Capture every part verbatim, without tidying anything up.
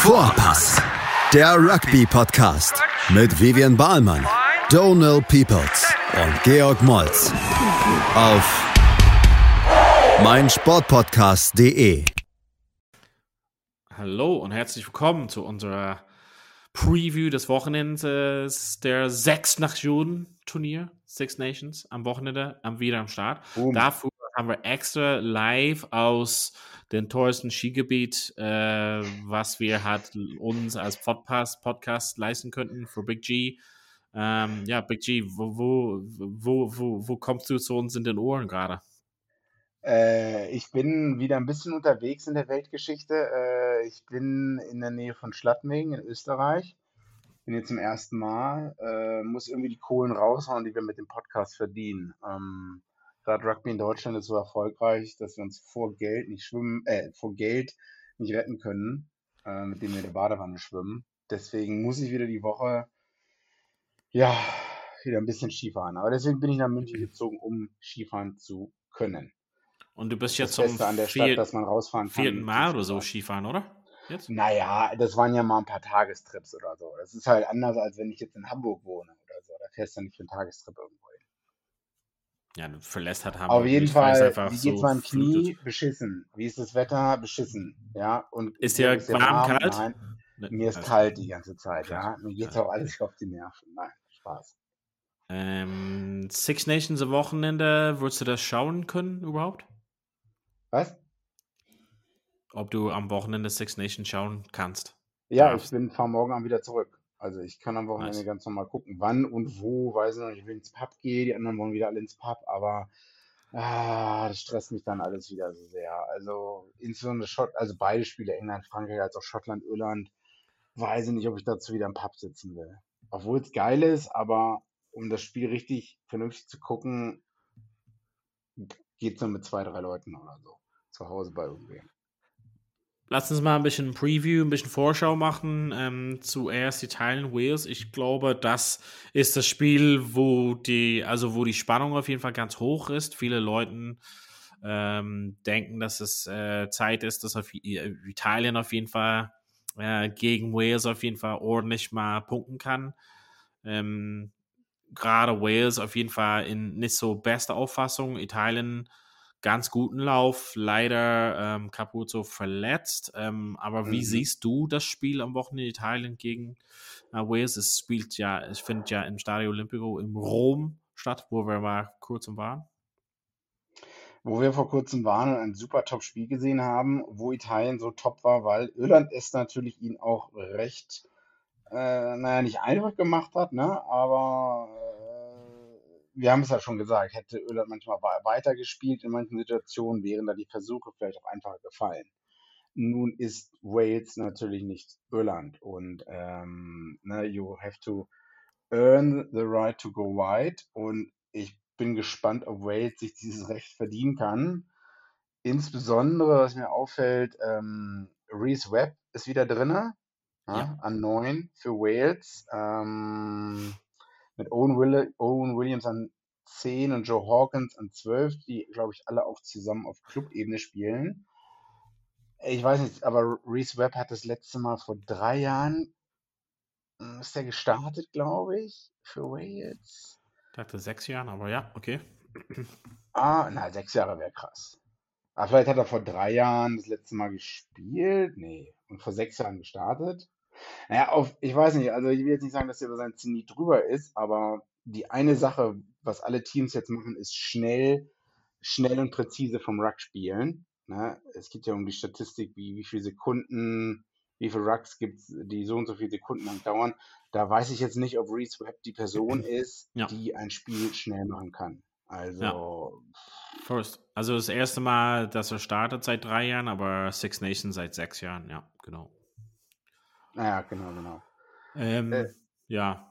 Vorpass, der Rugby-Podcast mit Vivian Bahlmann, Donald Peoples und Georg Moltz auf meinsportpodcast punkt de. Hallo und herzlich willkommen zu unserer Preview des Wochenendes der Six Nations Turnier, Six Nations, am Wochenende, am wieder am Start. Boom. Dafür haben wir extra live aus dem teuersten Skigebiet, äh, was wir halt uns als Podcast, Podcast leisten könnten für Big G. Ähm, ja, Big G, wo, wo, wo, wo, wo kommst du zu uns in den Ohren gerade? Äh, ich bin wieder ein bisschen unterwegs in der Weltgeschichte. Äh, ich bin in der Nähe von Schladming in Österreich. Bin hier zum ersten Mal. Äh, muss irgendwie die Kohlen raushauen, die wir mit dem Podcast verdienen. Ähm, Gerade Rugby in Deutschland ist so erfolgreich, dass wir uns vor Geld nicht schwimmen, äh, vor Geld nicht retten können, äh, mit dem wir in der Badewanne schwimmen. Deswegen muss ich wieder die Woche, ja, wieder ein bisschen Skifahren. Aber deswegen bin ich nach München gezogen, um Skifahren zu können. Und du bist Das jetzt zum Beste an der Stadt, vier, dass man rausfahren kann. vierten zum Mal oder so Skifahren. Skifahren, oder? Jetzt? Naja, das waren ja mal ein paar Tagestrips oder so. Das ist halt anders, als wenn ich jetzt in Hamburg wohne oder so. Da fährst du nicht für einen Tagestrip irgendwo hin. Ja, du verlässt halt Hamburg. Auf jeden nicht, weil es Fall, einfach wie so geht's meinem Knie? flutet. Beschissen. Wie ist das Wetter? Beschissen. Ja, und Ist dir dir ist dir warm, warm? kalt? Nein, Ne, mir ist alles kalt die ganze Zeit. klar. Ja, mir geht's Klar. auch alles auf die Nerven. Nein, Spaß. Ähm, Six Nations am Wochenende, würdest du das schauen können überhaupt? Was? Ob du am Wochenende Six Nations schauen kannst? Ja, ich Darfst. bin, fahr morgen Abend wieder zurück. Also ich kann am Wochenende Nice. ganz normal gucken, wann und wo, weiß ich noch nicht, ich will ins Pub gehe, die anderen wollen wieder alle ins Pub, aber ah, das stresst mich dann alles wieder so sehr. Also insbesondere Schott, also beide Spiele, England, Frankreich, als auch Schottland, Irland, weiß ich nicht, ob ich dazu wieder im Pub sitzen will. Obwohl es geil ist, aber um das Spiel richtig vernünftig zu gucken, geht's nur mit zwei, drei Leuten oder so. Zu Hause bei irgendwem. Lass uns mal ein bisschen Preview, ein bisschen Vorschau machen. Ähm, zuerst Italien, Wales. Ich glaube, das ist das Spiel, wo die, also wo die Spannung auf jeden Fall ganz hoch ist. Viele Leute ähm, denken, dass es äh, Zeit ist, dass auf Italien auf jeden Fall äh, gegen Wales auf jeden Fall ordentlich mal punkten kann. Ähm, gerade Wales auf jeden Fall in nicht so bester Auffassung. Italien ganz guten Lauf, leider ähm, Capuzzo verletzt. Ähm, aber wie Mhm. siehst du das Spiel am Wochenende Italien gegen äh, Wales? Es spielt ja, es findet ja im Stadio Olimpico in Rom statt, wo wir mal kurz waren. Wo wir vor kurzem waren und ein super Top-Spiel gesehen haben, wo Italien so top war, weil Irland es natürlich ihnen auch recht, äh, naja, nicht einfach gemacht hat, ne? Aber äh, wir haben es ja schon gesagt, hätte Irland manchmal wa- weitergespielt in manchen Situationen, wären da die Versuche vielleicht auch einfacher gefallen. Nun ist Wales natürlich nicht Irland und ähm, ne, you have to earn the right to go wide und ich bin gespannt, ob Wales sich dieses Recht verdienen kann. Insbesondere, was mir auffällt, ähm, Reece Webb ist wieder drinne, Ja. ja, an neun für Wales. Ähm, mit Owen, Will Owen Williams an zehn und Joe Hawkins an zwölf, die, glaube ich, alle auch zusammen auf Clubebene spielen. Ich weiß nicht, aber Reece Webb hat das letzte Mal vor drei Jahren, äh, ist er gestartet, glaube ich, für Wales. Ich dachte sechs Jahren, aber ja, okay. Ah, na, sechs Jahre wäre krass. Ah, vielleicht hat er vor drei Jahren das letzte Mal gespielt. Nee. Und vor sechs Jahren gestartet. Naja, auf, ich weiß nicht, also ich will jetzt nicht sagen, dass er über sein Zenit drüber ist, aber die eine Sache, was alle Teams jetzt machen, ist schnell, schnell und präzise vom Ruck spielen. Ne? Es geht ja um die Statistik, wie, wie viele Sekunden, wie viele Rucks gibt es, die so und so viele Sekunden lang dauern. Da weiß ich jetzt nicht, ob Reece Webb die Person ist, Ja. die ein Spiel schnell machen kann. Also, First. Also das erste Mal, dass er startet seit drei Jahren, aber Six Nations seit sechs Jahren, ja, genau. naja, genau, genau. Ähm, Äh, ja.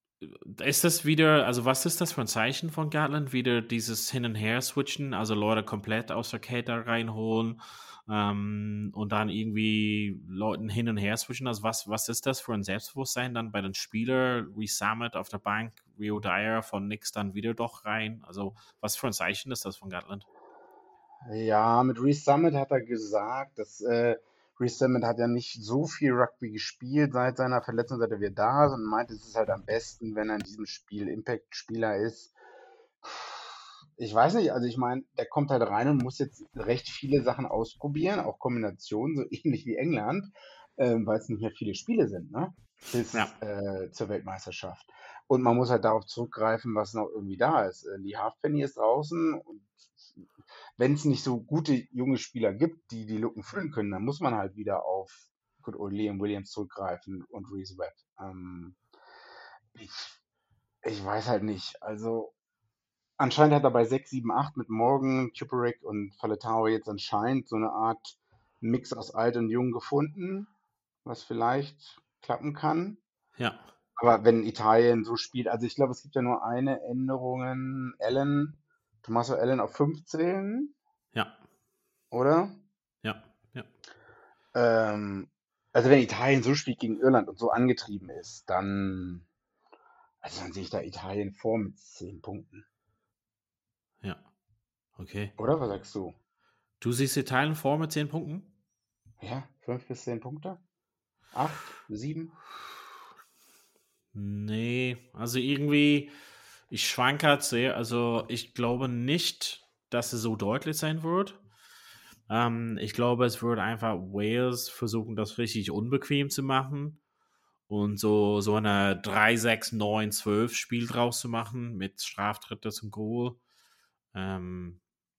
Ist das wieder, also was ist das für ein Zeichen von Gatland? Wieder dieses Hin- und Her-Switchen, also Leute komplett aus der Kette reinholen ähm, und dann irgendwie Leuten hin und her switchen. Also was, was ist das für ein Selbstbewusstsein dann bei den Spielern? Reece Summit auf der Bank, Rio Dyer von nix dann wieder doch rein. Also was für ein Zeichen ist das von Gatland? Ja, mit Reece Summit hat er gesagt, dass äh, Reece Sandman hat ja nicht so viel Rugby gespielt seit seiner Verletzung, seit er wieder da ist und meint, es ist halt am besten, wenn er in diesem Spiel Impact-Spieler ist. Ich weiß nicht, also ich meine, der kommt halt rein und muss jetzt recht viele Sachen ausprobieren, auch Kombinationen, so ähnlich wie England, ähm, weil es nicht mehr viele Spiele sind, ne? Bis Ja. äh, zur Weltmeisterschaft. Und man muss halt darauf zurückgreifen, was noch irgendwie da ist. Äh, Lee Halfpenny ist draußen und wenn es nicht so gute junge Spieler gibt, die die Lücken füllen können, dann muss man halt wieder auf Good Old Liam Williams zurückgreifen und Reece Webb. Ähm, ich, ich weiß halt nicht. Also anscheinend hat er bei sechs, sieben, acht mit Morgan, Kuparic und Faletau jetzt anscheinend so eine Art Mix aus alt und jung gefunden, was vielleicht klappen kann. Ja. Aber wenn Italien so spielt, also ich glaube, es gibt ja nur eine Änderung. Allen, Tommaso Allen auf fünfzehn, Ja. oder? Ja. Ja. Ähm, also wenn Italien so spielt gegen Irland und so angetrieben ist, dann, also dann sehe ich da Italien vor mit zehn Punkten. Ja. Okay. Oder? Was sagst du? Du siehst Italien vor mit zehn Punkten? Ja, fünf bis zehn Punkte? Acht, sieben? Nee, also irgendwie, ich schwanke halt sehr. Also ich glaube nicht, dass es so deutlich sein wird. Ähm, ich glaube, es wird einfach Wales versuchen, das richtig unbequem zu machen und so, so eine drei sechs neun zwölf Spiel draus zu machen mit Straftritte zum Goal. Ähm,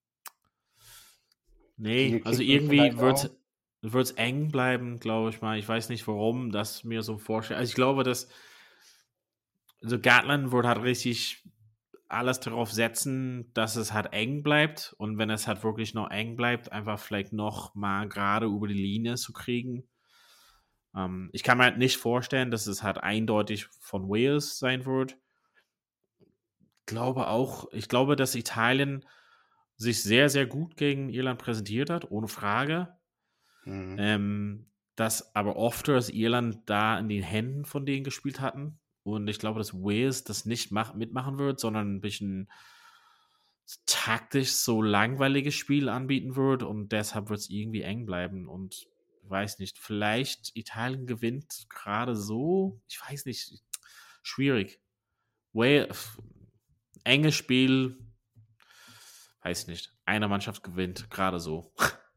nee, Viel also Kicken irgendwie vielleicht wird auch. es eng bleiben, glaube ich mal. Ich weiß nicht, warum das mir so vorstellt. Also ich glaube, dass also Gatland wird halt richtig alles darauf setzen, dass es halt eng bleibt und wenn es halt wirklich noch eng bleibt, einfach vielleicht noch mal gerade über die Linie zu kriegen. Ähm, ich kann mir halt nicht vorstellen, dass es halt eindeutig von Wales sein wird. Ich glaube auch, ich glaube, dass Italien sich sehr, sehr gut gegen Irland präsentiert hat, ohne Frage. Mhm. Ähm, dass aber oft, dass Irland da in den Händen von denen gespielt hatten. Und ich glaube, dass Wales das nicht mach, mitmachen wird, sondern ein bisschen taktisch so langweiliges Spiel anbieten wird. Und deshalb wird es irgendwie eng bleiben. Und ich weiß nicht, vielleicht Italien gewinnt gerade so. Ich weiß nicht. Schwierig. Wales, enges Spiel. Weiß nicht. Eine Mannschaft gewinnt gerade so.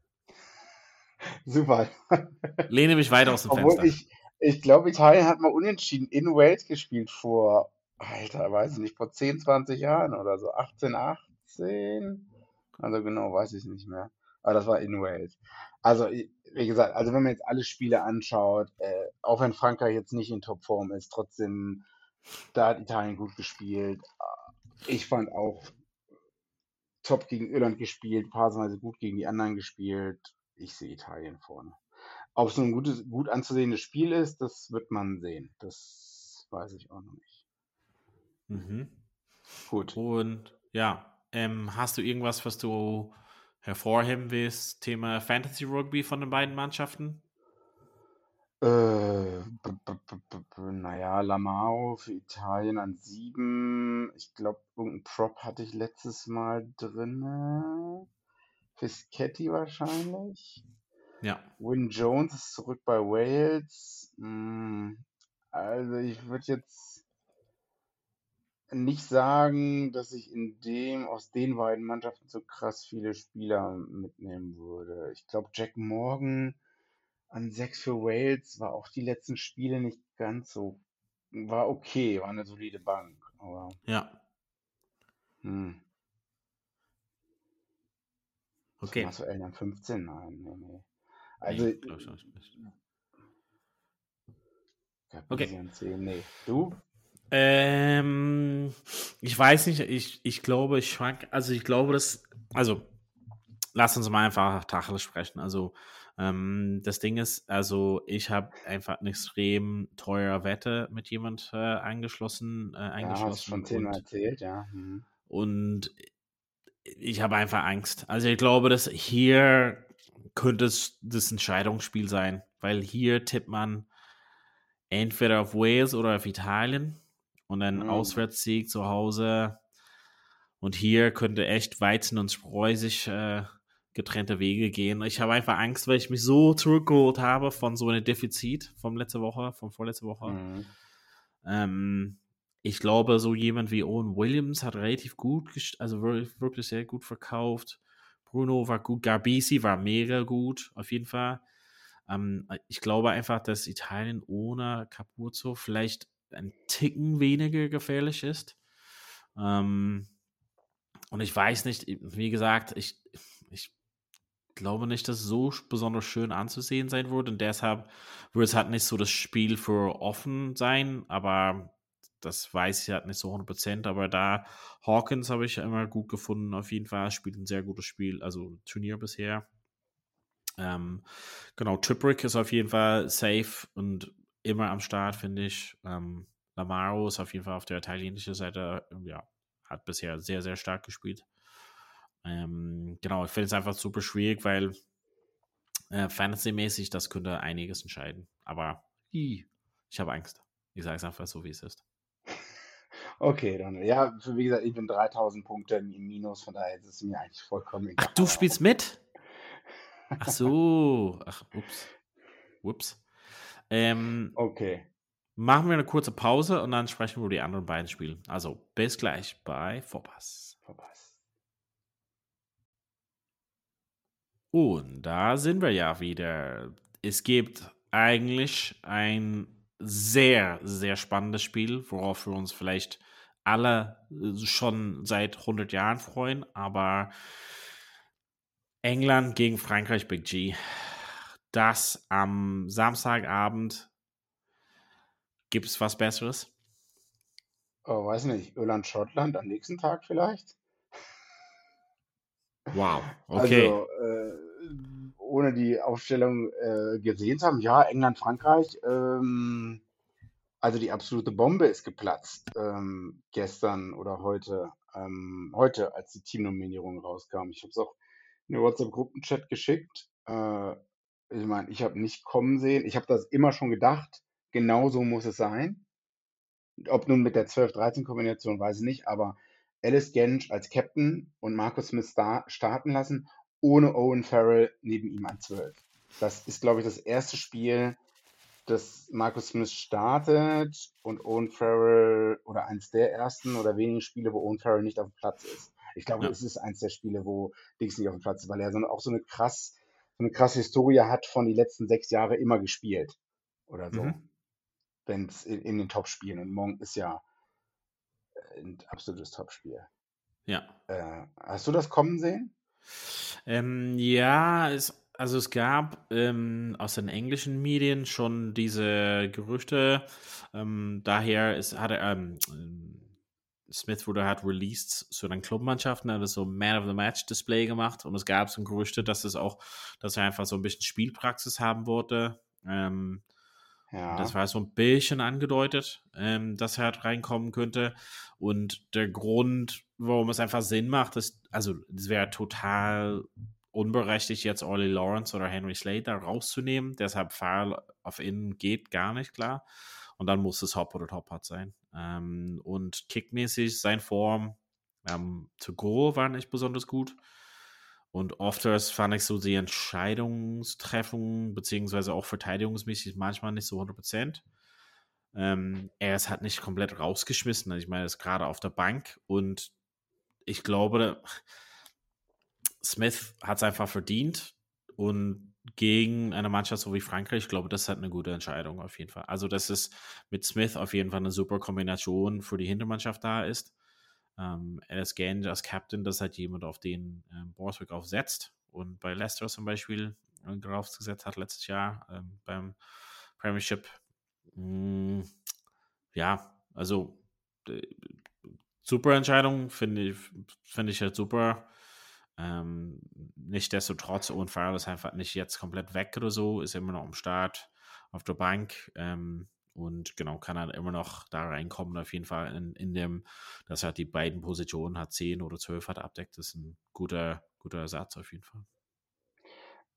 Super. Lehne mich weiter aus dem Obwohl Fenster. ich, ich glaube, Italien hat mal unentschieden in Wales gespielt vor, Alter, weiß ich nicht, vor zehn, zwanzig Jahren oder so. achtzehn, achtzehn? Also genau, weiß ich nicht mehr. Aber das war in Wales. Also, i- wie gesagt, also wenn man jetzt alle Spiele anschaut, äh, auch wenn Frankreich jetzt nicht in Topform ist, trotzdem, da hat Italien gut gespielt. Ich fand auch top gegen Irland gespielt, phasenweise gut gegen die anderen gespielt. Ich sehe Italien vorne. Ob es ein gutes, gut anzusehendes Spiel ist, das wird man sehen. Das weiß ich auch noch nicht. Mhm. Gut. Und ja, ähm, hast du irgendwas, was du hervorheben willst? Thema Fantasy Rugby von den beiden Mannschaften? Äh, b b b b b naja, Lamao für Italien an sieben. Ich glaube, irgendein Prop hatte ich letztes Mal drinne. Fischetti wahrscheinlich. Ja. Wyn Jones ist zurück bei Wales. Hm, also ich würde jetzt nicht sagen, dass ich in dem, aus den beiden Mannschaften so krass viele Spieler mitnehmen würde. Ich glaube, Jack Morgan an sechs für Wales war auch die letzten Spiele nicht ganz so, war okay, war eine solide Bank, aber Ja. hm, Okay. Tommaso Allen an fünfzehn? Nein, nee, nee. Also, Nee, glaube ich auch nicht. Gabisi Okay. an zehn, nee. Du? Ähm, ich weiß nicht, ich, ich glaube, ich schwank, also ich glaube, dass, also lass uns mal einfach Tacheles sprechen. Also ähm, das Ding ist, also ich habe einfach eine extrem teure Wette mit jemand äh, eingeschlossen, äh, Ja, hast du eingeschlossen schon zehnmal und, erzählt, ja. Hm. und ich habe einfach Angst. Also ich glaube, dass hier könnte es das Entscheidungsspiel sein, weil hier tippt man entweder auf Wales oder auf Italien und dann Hm. Auswärtssieg zu Hause. Und hier könnte echt Weizen und Spreu sich äh, getrennte Wege gehen. Ich habe einfach Angst, weil ich mich so zurückgeholt habe von so einem Defizit von letzter Woche, von vorletzter Woche. Mhm. Ähm, ich glaube, so jemand wie Owen Williams hat relativ gut, also wirklich sehr gut verkauft. Bruno war gut, Garbisi war mega gut, auf jeden Fall. Ähm, ich glaube einfach, dass Italien ohne Capuzzo vielleicht ein Ticken weniger gefährlich ist. Ähm, und ich weiß nicht, wie gesagt, ich, ich glaube nicht, dass es so besonders schön anzusehen sein wird und deshalb wird es halt nicht so das Spiel für offen sein, aber das weiß ich halt nicht so hundert Prozent, aber da Hawkins habe ich immer gut gefunden, auf jeden Fall, spielt ein sehr gutes Spiel, also Turnier bisher. Ähm, genau, Tribrick ist auf jeden Fall safe und immer am Start, finde ich. Ähm, Lamaro ist auf jeden Fall auf der italienischen Seite, ja, hat bisher sehr, sehr stark gespielt. Ähm, genau, ich finde es einfach super schwierig, weil äh, Fantasy-mäßig, das könnte einiges entscheiden. Aber ich habe Angst. Ich sage es einfach so, wie es ist. Okay, dann, ja, für, wie gesagt, ich bin dreitausend Punkte im Minus, von daher ist es mir eigentlich vollkommen Ach, egal. du spielst mit? Ach so. Ach, ups. Ups. Ähm, Okay, machen wir eine kurze Pause und dann sprechen wir über die anderen beiden Spiele. Also, bis gleich bei Vorpass. verpasst. Und da sind wir ja wieder. Es gibt eigentlich ein sehr, sehr spannendes Spiel, worauf wir uns vielleicht alle äh, schon seit hundert Jahren freuen, aber England gegen Frankreich, Big G. Das am Samstagabend, gibt es was Besseres? Oh, weiß nicht, Irland, Schottland am nächsten Tag vielleicht? Wow, okay. Also, äh, ohne die Aufstellung äh, gesehen zu haben, ja, England, Frankreich, ähm, also die absolute Bombe ist geplatzt ähm, gestern oder heute, ähm, heute, als die Teamnominierung rauskam. Ich habe es auch in den WhatsApp-Gruppenchat geschickt. Äh, ich meine, ich habe nicht kommen sehen. Ich habe das immer schon gedacht. Genau so muss es sein. Ob nun mit der zwölf dreizehn Kombination, weiß ich nicht, aber Alice Gensch als Captain und Marcus Smith star starten lassen, ohne Owen Farrell neben ihm an zwölf. Das ist, glaube ich, das erste Spiel, das Marcus Smith startet und Owen Farrell oder eins der ersten oder wenigen Spiele, wo Owen Farrell nicht auf dem Platz ist. Ich glaube, Ja. es ist eins der Spiele, wo Dix nicht auf dem Platz ist, weil er so eine, auch so eine krass, so eine krasse Historie hat von die letzten sechs Jahre immer gespielt oder so, Mhm. wenn es in, in den Top-Spielen. Und Monk ist ja ein absolutes Top-Spiel. Ja. Äh, hast du das kommen sehen? Ähm, ja, es, also es gab ähm, aus den englischen Medien schon diese Gerüchte. Ähm, daher ist, hat er, ähm, Smith wurde hat released zu den Clubmannschaften, hat so Man of the Match Display gemacht und es gab so Gerüchte, dass es auch, dass er einfach so ein bisschen Spielpraxis haben wollte. Ähm, das Ja. war so ein bisschen angedeutet, ähm, dass er halt reinkommen könnte. Und der Grund, warum es einfach Sinn macht, ist, also es wäre total unberechtigt, jetzt Ollie Lawrence oder Henry Slade da rauszunehmen. Deshalb Foul auf innen geht gar nicht, klar. Und dann muss es Hop oder Top Hot sein. Ähm, und kickmäßig sein Form ähm, to go war nicht besonders gut. Und oft fand ich so die Entscheidungstreffung, beziehungsweise auch verteidigungsmäßig manchmal nicht so hundert Prozent. Ähm, er ist halt nicht komplett rausgeschmissen. Also ich meine, er ist gerade auf der Bank und ich glaube, Smith hat es einfach verdient und gegen eine Mannschaft so wie Frankreich, ich glaube, das ist halt eine gute Entscheidung auf jeden Fall. Also, dass es mit Smith auf jeden Fall eine super Kombination für die Hintermannschaft da ist. Ähm, Alice Gange als Captain, das ist halt jemand, auf den ähm, Borthwick aufsetzt und bei Leicester zum Beispiel äh, draufgesetzt hat letztes Jahr ähm, beim Premiership. Mm, ja, also äh, super Entscheidung, finde ich, finde ich halt super. Ähm, Nichtsdestotrotz, Owen Farrell ist einfach nicht jetzt komplett weg oder so, ist immer noch am Start auf der Bank ähm, und genau, kann halt immer noch da reinkommen, auf jeden Fall in, in dem, dass er die beiden Positionen hat, zehn oder zwölf hat abdeckt, das ist ein guter, guter Ersatz auf jeden Fall.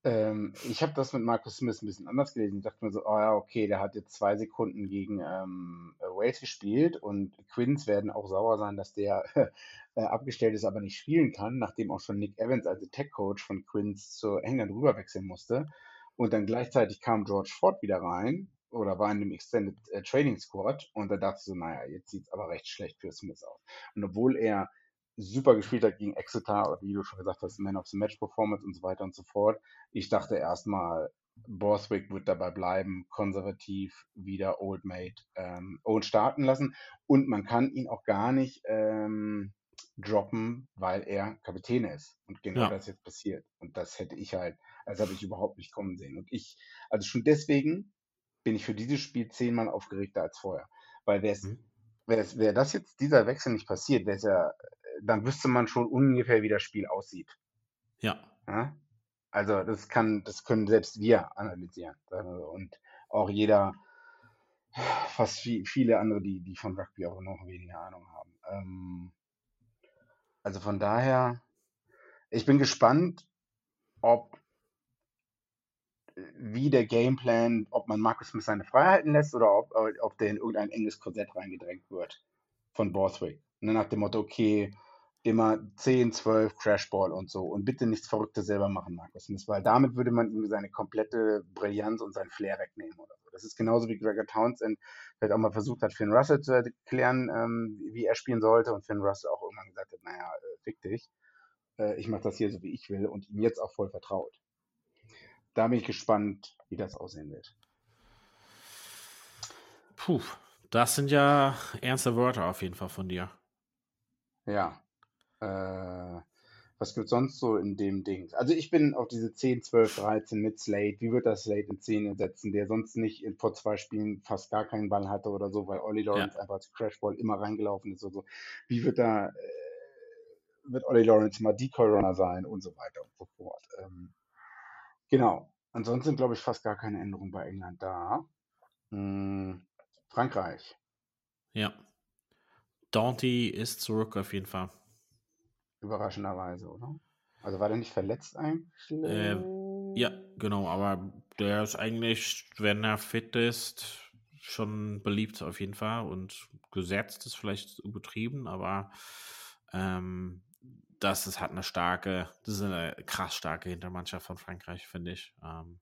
Ähm, ich habe das mit Marcus Smith ein bisschen anders gelesen. Ich dachte mir so, oh ja, okay, der hat jetzt zwei Sekunden gegen ähm, äh, Wales gespielt und Quins werden auch sauer sein, dass der äh, abgestellt ist, aber nicht spielen kann, nachdem auch schon Nick Evans als Tech-Coach von Quins zu England rüberwechseln musste. Und dann gleichzeitig kam George Ford wieder rein oder war in dem Extended äh, Training Squad und da dachte ich so, naja, jetzt sieht es aber recht schlecht für Smith aus. Und obwohl er super gespielt hat gegen Exeter, oder wie du schon gesagt hast, Man of the Match Performance und so weiter und so fort, ich dachte erstmal, Borthwick wird dabei bleiben, konservativ wieder Old Mate ähm, Old starten lassen. Und man kann ihn auch gar nicht ähm, droppen, weil er Kapitän ist. Und genau Ja. das jetzt passiert. Und das hätte ich halt, das habe ich überhaupt nicht kommen sehen. Und ich, also schon deswegen bin ich für dieses Spiel zehnmal aufgeregter als vorher. Weil wäre es, Mhm. wäre es, wäre das jetzt, dieser Wechsel nicht passiert, wäre es ja, dann wüsste man schon ungefähr, wie das Spiel aussieht. Ja. Ja? Also das kann, das können selbst wir analysieren. sagen wir so. Und auch jeder, fast viel, viele andere, die, die von Rugby auch noch weniger Ahnung haben. Ähm, also von daher, ich bin gespannt, ob wie der Gameplan, ob man Marcus Smith seine Freiheiten lässt oder ob, ob der in irgendein enges Korsett reingedrängt wird von Borthwick. Ne, nach dem Motto, okay, immer zehn, zwölf Crashball und so und bitte nichts Verrücktes selber machen, Marcus Smith, weil damit würde man ihm seine komplette Brillanz und sein Flair wegnehmen oder so. Das ist genauso wie Gregor Townsend vielleicht auch mal versucht hat, Finn Russell zu erklären, ähm, wie er spielen sollte und Finn Russell auch irgendwann gesagt hat, naja, äh, fick dich, äh, ich mache das hier so, wie ich will und ihm jetzt auch voll vertraut. Da bin ich gespannt, wie das aussehen wird. Puh, das sind ja ernste Wörter auf jeden Fall von dir. Ja. Äh, was gibt sonst so in dem Ding? Also ich bin auf diese zehn, zwölf, dreizehn mit Slade. Wie wird das Slade in zehn ersetzen, der sonst nicht in, vor zwei Spielen fast gar keinen Ball hatte oder so, weil Ollie Ja. Lawrence einfach als Crashball immer reingelaufen ist oder so. Wie wird da, äh, wird Ollie Lawrence mal Decoy-Runner sein und so weiter und so fort. Ähm, genau. Ansonsten glaube ich fast gar keine Änderung bei England da. Hm, Frankreich. Ja. Daunty ist zurück auf jeden Fall. Überraschenderweise, oder? Also war der nicht verletzt eigentlich? Äh, ja, genau, aber der ist eigentlich, wenn er fit ist, schon beliebt auf jeden Fall und gesetzt ist vielleicht übertrieben, aber ähm, das ist halt eine starke, das ist eine krass starke Hintermannschaft von Frankreich, finde ich. Ähm,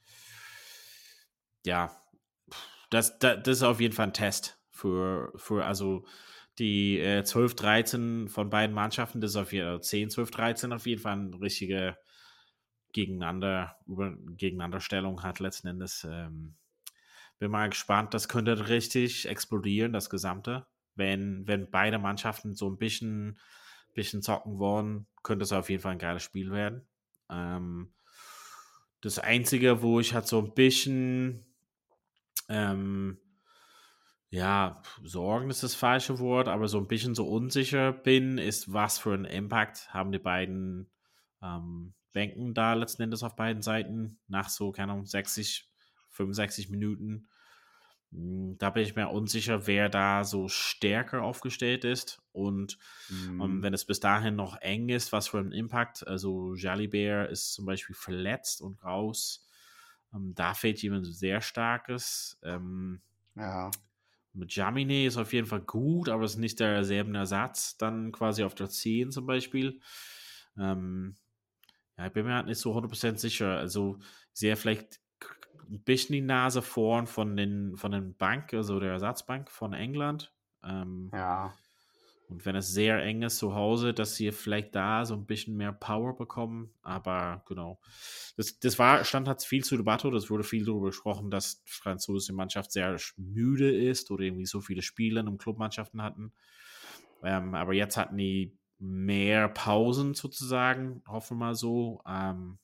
ja, das, das, das ist auf jeden Fall ein Test für, für also die äh, zwölf, dreizehn von beiden Mannschaften, das ist auf jeden Fall zehn, zwölf, dreizehn auf jeden Fall eine richtige Gegeneinander, über, Gegeneinanderstellung hat letzten Endes. Ähm, bin mal gespannt, das könnte richtig explodieren, das Gesamte. Wenn, wenn beide Mannschaften so ein bisschen, bisschen zocken wollen, könnte es auf jeden Fall ein geiles Spiel werden. Ähm, das Einzige, wo ich halt so ein bisschen ähm, ja, Sorgen ist das falsche Wort, aber so ein bisschen so unsicher bin, ist, was für einen Impact haben die beiden ähm, Bänken da letzten Endes auf beiden Seiten nach so, keine Ahnung, sechzig, fünfundsechzig Minuten. Hm, Da bin ich mir unsicher, wer da so stärker aufgestellt ist und ähm, Hm, wenn es bis dahin noch eng ist, was für einen Impact, also Jalibert ist zum Beispiel verletzt und raus, ähm, da fehlt jemand sehr Starkes. Ähm, ja. mit Jamine ist auf jeden Fall gut, aber es ist nicht derselben Ersatz, dann quasi auf der zehn zum Beispiel. Ähm, ja, ich bin mir halt nicht so hundert Prozent sicher. Also, ich sehe vielleicht ein bisschen die Nase vorn von den, von den Bank, also der Ersatzbank von England. Ähm, Ja. und wenn es sehr eng ist zu Hause, dass sie vielleicht da so ein bisschen mehr Power bekommen. Aber genau. Das, das war, stand halt viel zur Debatte. Das wurde viel darüber gesprochen, dass die französische Mannschaft sehr müde ist oder irgendwie so viele Spiele in Clubmannschaften hatten. Ähm, aber jetzt hatten die mehr Pausen sozusagen, hoffen wir mal so. Ähm,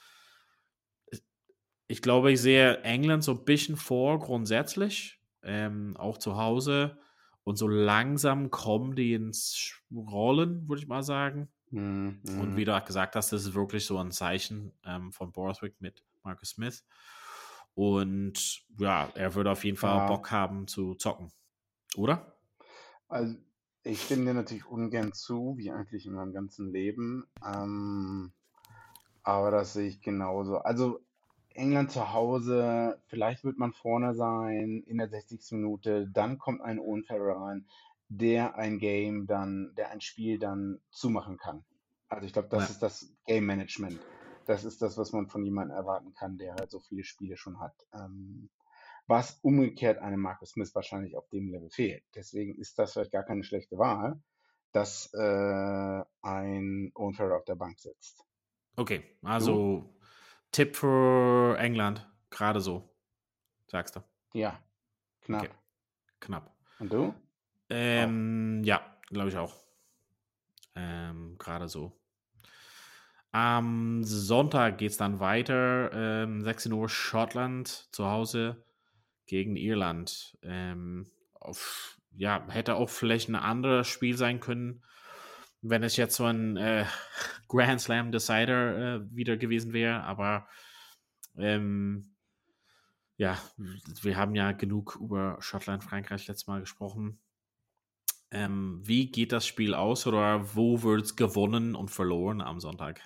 ich glaube, ich sehe England so ein bisschen vor, grundsätzlich, ähm, auch zu Hause. Und so langsam kommen die ins Rollen, würde ich mal sagen. Hm, Und wie hm. du auch gesagt hast, das ist wirklich so ein Zeichen ähm, von Borthwick mit Marcus Smith. Und ja, er würde auf jeden Fall Ja, Bock haben zu zocken, oder? also ich stimme dir natürlich ungern zu, wie eigentlich in meinem ganzen Leben. Ähm, Aber das sehe ich genauso. Also England zu Hause, vielleicht wird man vorne sein in der sechzigsten Minute, dann kommt ein Owen Farrell rein, der ein Game dann, der ein Spiel dann zumachen kann. Also ich glaube, das Ja. ist das Game Management. Das ist das, was man von jemandem erwarten kann, der halt so viele Spiele schon hat. Ähm, was umgekehrt einem Marcus Smith wahrscheinlich auf dem Level fehlt. Deswegen ist das vielleicht gar keine schlechte Wahl, dass äh, ein Owen Farrell auf der Bank sitzt. Okay, Du? also Tipp für England, gerade so, sagst du. Ja, knapp. Okay, knapp. Und du? Auch. Ähm, ja, glaube ich auch. Ähm, gerade so. Am Sonntag geht es dann weiter. Ähm, sechzehn Uhr Schottland zu Hause gegen Irland. Ähm, auf, ja, hätte auch vielleicht ein anderes Spiel sein können, wenn es jetzt so ein äh, Grand Slam Decider äh, wieder gewesen wäre. Aber ähm, ja, wir haben ja genug über Schottland, Frankreich letztes Mal gesprochen. Ähm, wie geht das Spiel aus oder wo wird es gewonnen und verloren am Sonntag?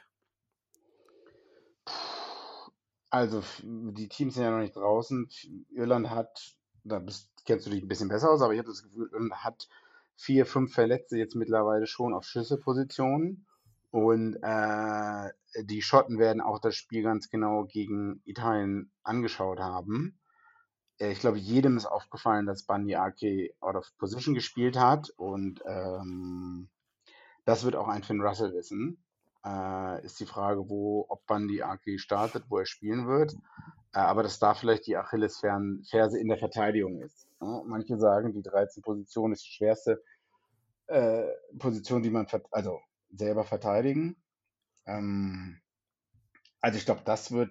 Also, f- die Teams sind ja noch nicht draußen. F- Irland hat, da bist, kennst du dich ein bisschen besser aus, aber ich habe das Gefühl, Irland hat vier, fünf Verletzte jetzt mittlerweile schon auf Schlüsselpositionen. Und äh, die Schotten werden auch das Spiel ganz genau gegen Italien angeschaut haben. Äh, Ich glaube, jedem ist aufgefallen, dass Bandi Ake out of position gespielt hat. Und ähm, das wird auch ein Finn Russell wissen. Äh, ist die Frage, wo, ob Bandi Ake startet, wo er spielen wird. Äh, aber dass da vielleicht die Achillesferse in der Verteidigung ist. Ja, manche sagen, die dreizehn Position ist die schwerste äh, Position, die man vert also selber verteidigen. Ähm, also ich glaube, das wird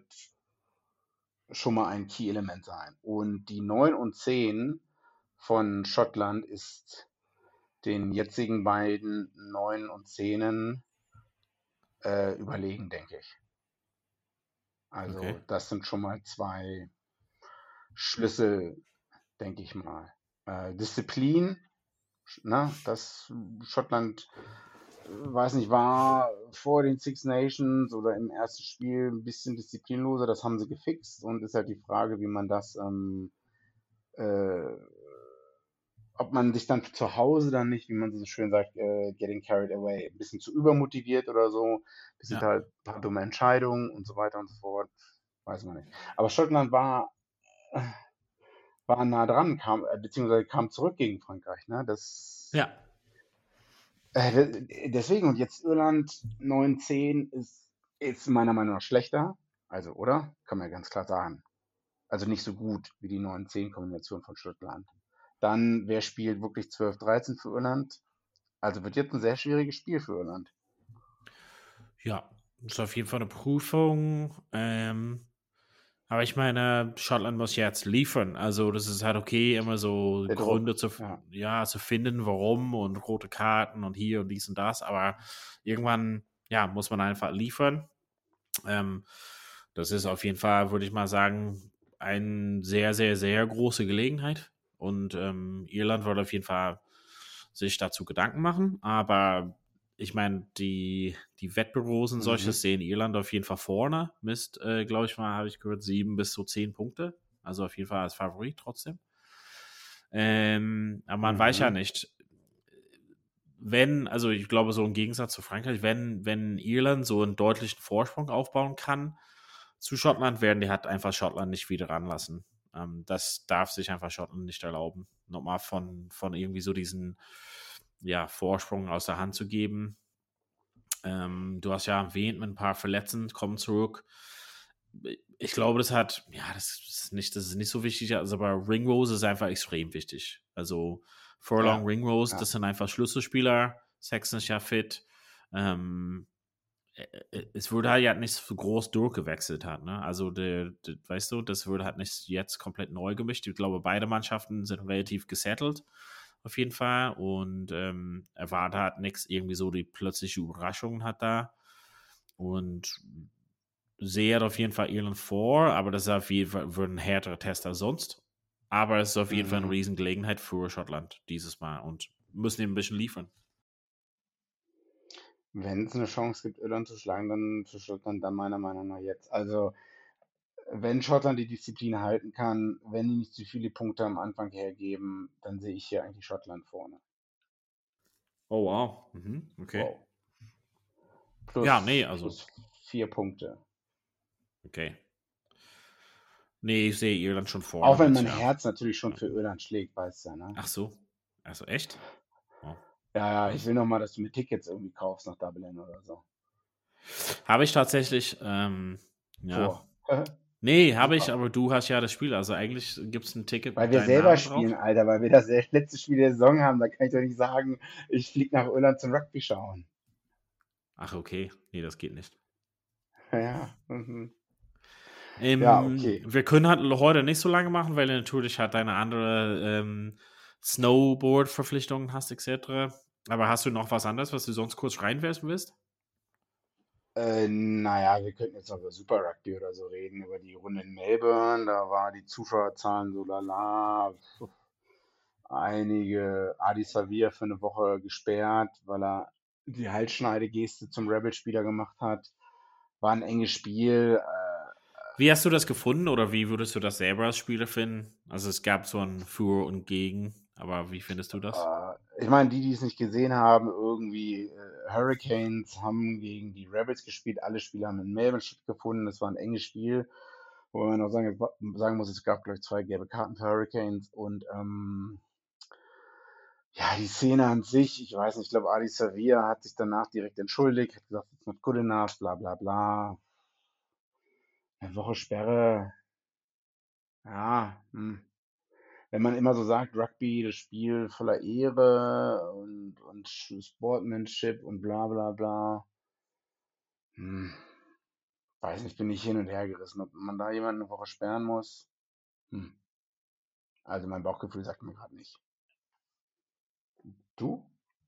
schon mal ein Key-Element sein. Und die neun und zehn von Schottland ist den jetzigen beiden neun und zehn äh, überlegen, denke ich. Okay. Also das sind schon mal zwei Schlüssel, denke ich mal. Äh, Disziplin, ne, das Schottland, äh, weiß nicht, war vor den Six Nations oder im ersten Spiel ein bisschen disziplinloser, das haben sie gefixt und ist halt die Frage, wie man das ähm, äh, ob man sich dann zu Hause dann nicht, wie man so schön sagt, äh, getting carried away, ein bisschen zu übermotiviert oder so, ein bisschen Ja. halt ein paar dumme Entscheidungen und so weiter und so fort, weiß man nicht. Aber Schottland war, war nah dran, kam, äh, beziehungsweise kam zurück gegen Frankreich, ne? Das, Ja. äh, de- deswegen, und jetzt Irland neun zehn ist, ist meiner Meinung nach schlechter, also, oder? Kann man ja ganz klar sagen. Also nicht so gut wie die neun zehn Kombination von Schottland. Dann, wer spielt wirklich zwölf dreizehn für Irland? Also wird jetzt ein sehr schwieriges Spiel für Irland. Ja, ist auf jeden Fall eine Prüfung. Ähm, aber ich meine, Schottland muss jetzt liefern. Also, das ist halt okay, immer so Der Gründe Druck, zu, ja. ja, zu finden, warum und rote Karten und hier und dies und das. Aber irgendwann, ja, muss man einfach liefern. Ähm, das ist auf jeden Fall, würde ich mal sagen, eine sehr, sehr, sehr große Gelegenheit. Und ähm, Irland wird auf jeden Fall sich dazu Gedanken machen. Aber ich meine, die, die Wettbüros und solches Mhm. sehen Irland auf jeden Fall vorne. Mist, äh, glaube ich mal, habe ich gehört, sieben bis so zehn Punkte. Also auf jeden Fall als Favorit trotzdem. Ähm, aber man weiß ja Mhm. nicht, wenn, also ich glaube, so im Gegensatz zu Frankreich, wenn, wenn Irland so einen deutlichen Vorsprung aufbauen kann zu Schottland, werden die halt einfach Schottland nicht wieder ranlassen. Ähm, das darf sich einfach Schottland nicht erlauben, nochmal von, von irgendwie so diesen ja, Vorsprung aus der Hand zu geben. Ähm, du hast ja erwähnt, mit ein paar Verletzten kommen zurück. Ich glaube, das hat, ja, das ist nicht, das ist nicht so wichtig, also aber Ringrose ist einfach extrem wichtig. Also Furlong, Ja, Ringrose, ja. das sind einfach Schlüsselspieler. Sexton ist ja fit. Ähm, es wurde halt ja nicht so groß durchgewechselt hat, ne? Also der, der, weißt du, das wurde halt nicht jetzt komplett neu gemischt. Ich glaube, beide Mannschaften sind relativ gesettelt auf jeden Fall und ähm, erwartet hat nichts irgendwie so die plötzliche Überraschung hat da und sehe auf jeden Fall Irland vor, aber das ist auf jeden Fall wird ein härterer Test als sonst. Aber es ist auf jeden Fall eine Mhm. Riesengelegenheit für Schottland dieses Mal und müssen eben ein bisschen liefern. wenn es eine Chance gibt, Irland zu schlagen, dann für Schottland dann meiner Meinung nach jetzt. Also, wenn Schottland die Disziplin halten kann, wenn die nicht zu viele Punkte am Anfang hergeben, dann sehe ich hier eigentlich Schottland vorne. Oh, wow. Mhm. Okay. Wow. Plus, Ja, nee, also. plus vier Punkte. Okay. Nee, ich sehe Irland schon vorne. Auch wenn mit, mein ja. Herz natürlich schon für Irland schlägt, weißt du, ne? Ach so. Also echt? Oh. Ja, ja, ich Echt? will noch mal, dass du mir Tickets irgendwie kaufst nach Dublin oder so. Habe ich tatsächlich, ähm, ja. Vor. Nee, habe ich, Super. aber du hast ja das Spiel. Also eigentlich gibt es ein Ticket Weil mit wir deinem selber Namen spielen, drauf. Alter, weil wir das letzte Spiel der Saison haben. Da kann ich doch nicht sagen, ich fliege nach Irland zum Rugby schauen. Ach, okay. Nee, das geht nicht. Ja, mhm. Ähm, Ja, okay. Wir können halt heute nicht so lange machen, weil du natürlich halt deine andere ähm, Snowboard-Verpflichtungen hast, et cetera. Aber hast du noch was anderes, was du sonst kurz reinwerfen willst? Äh, naja, wir könnten jetzt noch über Super Rugby oder so reden, über die Runde in Melbourne. Da war die Zuschauerzahlen so lala. Puh. Einige Adi Savia für eine Woche gesperrt, weil er die Halsschneidegeste zum Rebel-Spieler gemacht hat. War ein enges Spiel. Äh, Wie hast du das gefunden oder wie würdest du das selber als Spieler finden? Also es gab so ein Für und Gegen, aber wie findest du das? äh, ich meine, die, die es nicht gesehen haben, irgendwie äh, Hurricanes haben gegen die Rebels gespielt. Alle Spiele haben in Melbourne stattgefunden. Das war ein enges Spiel, wo man auch sagen, sagen muss, es gab, glaube ich, zwei gelbe Karten für Hurricanes. Und ähm, ja, die Szene an sich, ich weiß nicht, ich glaube, Adi Savia hat sich danach direkt entschuldigt, hat gesagt, it's not good enough, bla bla bla. Eine Woche Sperre, ja, hm. Wenn man immer so sagt, Rugby, das Spiel voller Ehre und, und Sportsmanship und bla bla bla. Hm. Weiß nicht, bin ich hin und her gerissen, ob man da jemanden eine Woche sperren muss. Hm. Also mein Bauchgefühl sagt mir gerade nicht. Du?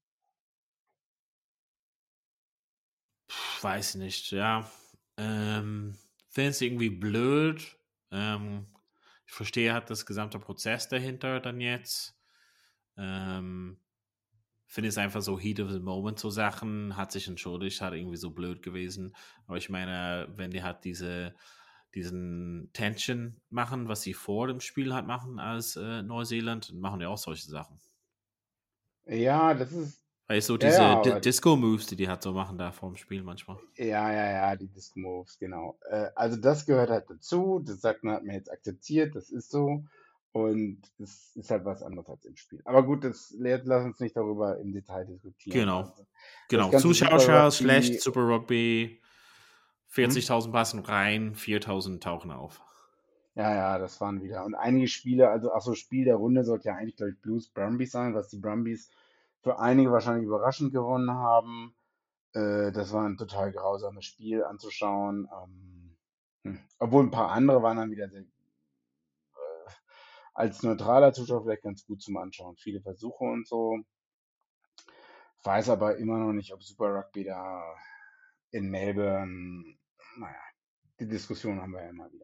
Pff, weiß nicht, ja. Ähm, finde es irgendwie blöd. Ähm, ich verstehe halt das gesamte Prozess dahinter dann jetzt. Ähm, finde es einfach so Heat of the Moment so Sachen, hat sich entschuldigt, hat irgendwie so blöd gewesen. Aber ich meine, wenn die halt diese diesen Tension machen, was sie vor dem Spiel halt machen als äh, Neuseeland, dann machen die auch solche Sachen. Ja, das ist. Weil so Ja, diese ja, Di- aber Disco-Moves, die die halt so machen da vor dem Spiel manchmal. ja, ja, ja, die Disco Moves, genau. Äh, also das gehört halt dazu. Das sagt man, hat man jetzt akzeptiert, das ist so. Und es ist halt was anderes als im Spiel. Aber gut, das jetzt lass uns nicht darüber im Detail diskutieren. Genau. Also, das Genau. ganze Super Zuschauer Rugby, schlecht, Super Rugby, hm? vierzigtausend passen rein, viertausend tauchen auf. Ja, ja, das waren wieder. Und einige Spiele, also ach so, Spiel der Runde sollte ja eigentlich, glaube ich, Blues Brumbies sein, was die Brumbies für einige wahrscheinlich überraschend gewonnen haben. Äh, das war ein total grausames Spiel anzuschauen. Ähm, hm. Obwohl ein paar andere waren dann wieder sehr, äh, als neutraler Zuschauer vielleicht ganz gut zum Anschauen. Viele Versuche und so. Weiß aber immer noch nicht, ob Super Rugby da in Melbourne, naja, die Diskussion haben wir ja immer wieder.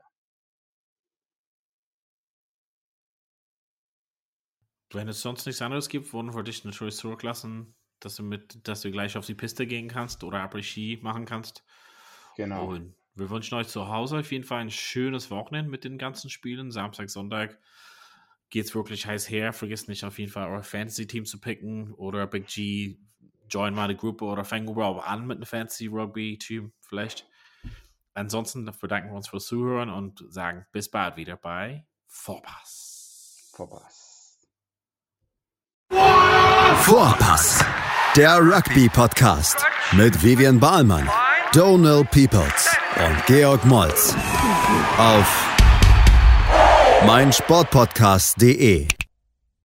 Wenn es sonst nichts anderes gibt, wollen wir dich natürlich zurücklassen, dass du mit, dass du gleich auf die Piste gehen kannst oder Après-Ski machen kannst. Genau. Und wir wünschen euch zu Hause auf jeden Fall ein schönes Wochenende mit den ganzen Spielen. Samstag, Sonntag geht's wirklich heiß her. Vergesst nicht auf jeden Fall euer Fantasy-Team zu picken oder Big G, join mal die Gruppe oder fangen wir auch an mit einem Fantasy-Rugby-Team vielleicht. Ansonsten bedanken wir uns fürs Zuhören und sagen bis bald wieder bei Vorpass. Vorpass. Vorpass, der Rugby-Podcast mit Vivian Bahlmann, Donal Peoples und Georg Moltz auf meinsportpodcast punkt de.